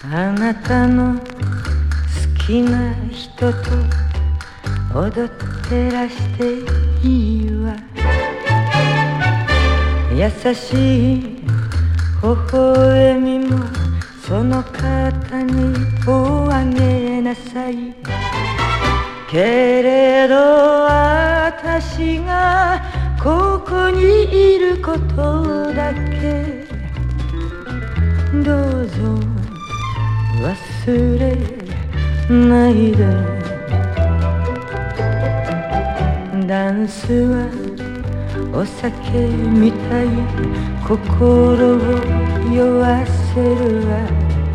あなたの好きな人と踊ってらしていいわ。優しい微笑みもその方におあげなさい。けれど私がここにいることだけどうぞ忘れないで。ダンスはお酒みたい心を酔わせるわ。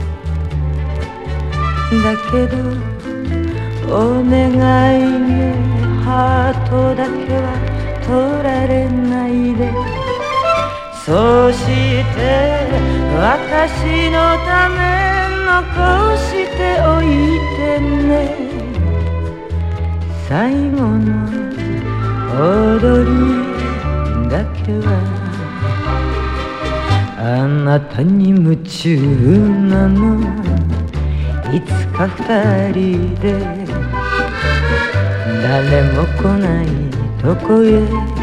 だけどお願いね、ハートだけは取られないで。そして私のため残しておいてね。最後の踊りだけはあなたに夢中なの。いつか二人で誰も来ないとこへ